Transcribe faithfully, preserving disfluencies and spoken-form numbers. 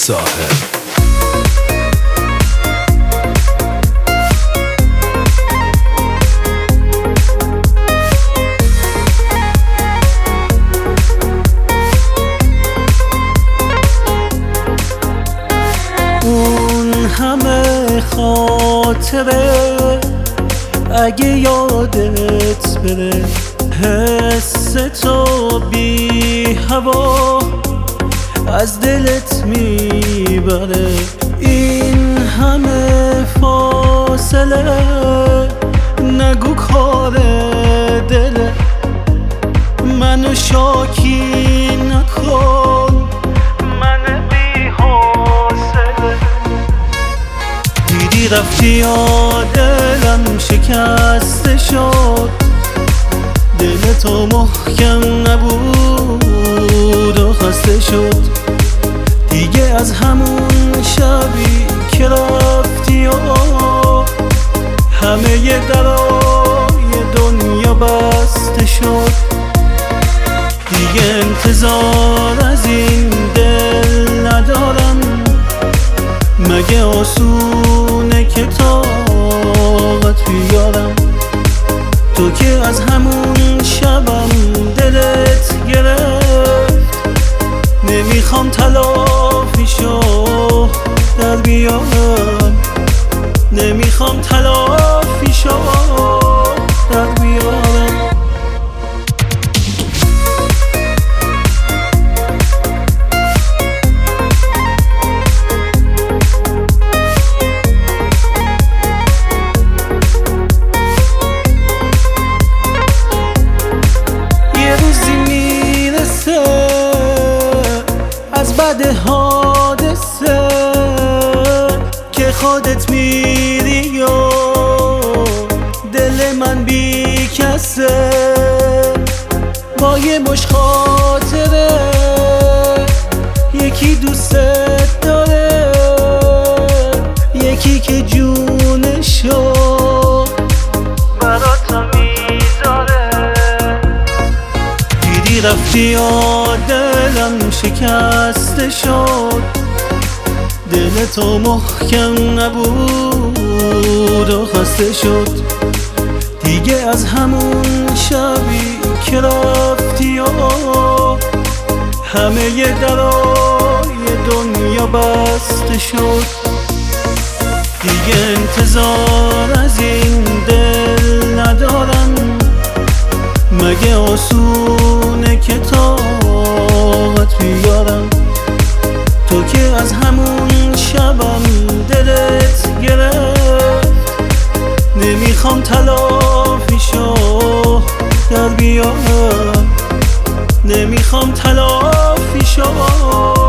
ساحل. اون همه خاطره اگه یادت بره، حس تو بی هوا از دلت میبره. این همه فاصله نگو کار دله، منو شاکی نکن، من بی حوصله. دیدی رفتی یا دلم شکسته شد، دل تو محکم نبود و خسته شد. دیگه از همون شبی که رفتی و همه ی درای دنیا بسته شد، دیگه انتظار از این دل ندارم. مگه آسونه که طاقت بیارم؟ تو که از همون شبم دلت گرفت، نمیخوام تلافیشو در بیارم، نمیخوام تلافیشو در بیارم. از بعد حادثه که خودت میری و دل من بی کسه، با یه مش خاطره یکی دوستت داره، یکی که جونشو برات میذاره. دیدی رفتی یا دلم شکسته شد، دل تو محکم نبود و خسته شد. دیگه از همون شبی که رفتی و همه ی درای دنیا بسته شد، دیگه انتظار از این دل ندارم. مگه آسونه که طاقت بیارم؟ تو که از همون شبم دلت گرفت، نمیخوام تلافیشو در بیارم، نمیخوام تلافیشو